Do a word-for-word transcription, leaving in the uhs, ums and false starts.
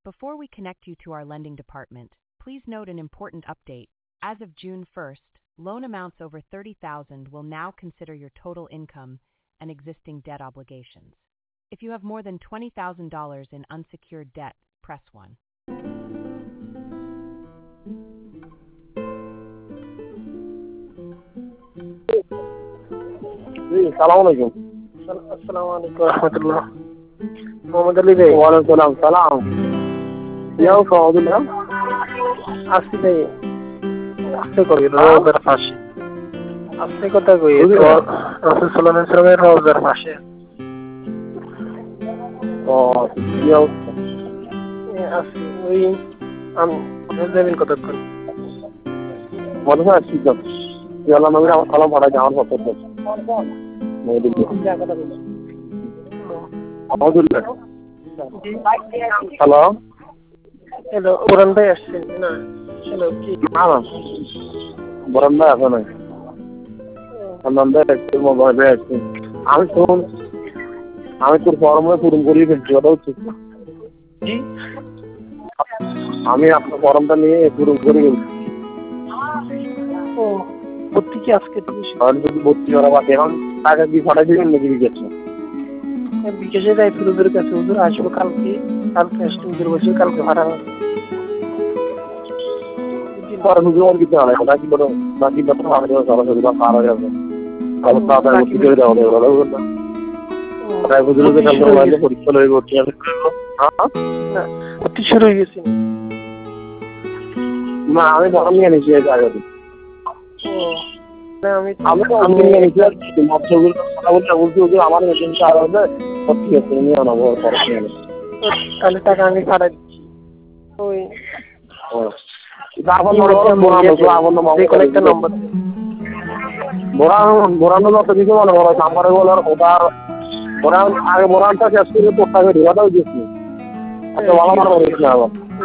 Before we connect you to our lending department, please note an important update. As of June first, loan amounts over thirty thousand dollars will now consider your total income and existing debt obligations. If you have more than twenty thousand dollars in unsecured debt, press one. Assalamualaikum. Assalamualaikum warahmatullah. Muhammad Ali Bey. Waalaikumsalam. Salam. Ya Fadillah. Asli Bey. Asli koi rozer pashe. Asli kota koi Rasul sallallahu alaihi wasallam rozer pashe. Oh, ya. Asli oi am rozerin kota koi. Mana asli jam. Ya Allah nabi rahmat salam pada jangan foto. Alhamdulillah. Hello. Hello, Buran Bey আসছেন না? Hello, কি? না না। Buran Bey আসে নাই। Buran Bey আসছে, mobile Bey আসছে। আমি শুন, আমি তোর ফর্মে পূরণ করিয়ে ফেলছি, ওটা হচ্ছে না। জি? আমি আপনার ফর্মটা নিয়ে পূরণ করে ফেলছি। ও, ভর্তি কি আজকে থেকে শুরু? আর যদি ভর্তি করা বাকি এখন টাকা কি পাঠাই দিবেন নাকি বিকেশে? বিকেশে যাই হুজুরের কাছে, হুজুর আসবো কালকে, কালকে আসতে হুজুর বসে কালকে ভাড়া হবে। পরে হুজুর আর কিছু হয় না, বাকি বড় বাকি কথা ভাবে সরাসরি বা পার হয়ে যাবে। আর তাড়াতাড়ি ভর্তি করে দেওয়া হবে, ওরা বলবে না। তাই হুজুরের কাছে আমরা লাইনে পরীক্ষা লয়ে ভর্তি হবে। হ্যাঁ? না, ভর্তি শুরু হয়ে গেছে। না, আমি ফর্ম নিয়ে নিয়েছি এই জায়গাতে। ও, না আমি আমি তো আমি নিয়ে নিয়েছি আর কি মৎস্যগুলো কথা বলতে বলছি হুজুর আমার মেশিনটা আর হবে ভর্তি হচ্ছে নিয়ে আনাবো ফর্ম নিয়ে নেবো। তাহলে টাকা আমি পাঠাই দিচ্ছি। ওই এখন মনে করো বোরানো তো আগুন যে কোনো একটা নম্বর বোরানো বোরানো যত কিছু মনে করো নাম্বারে বলার ওটার বোরান আগে বোরানটা শেষ করে তোরটাকে ঢেকাটাও দিচ্ছি আচ্ছা ভালো মারা বলিস না আবার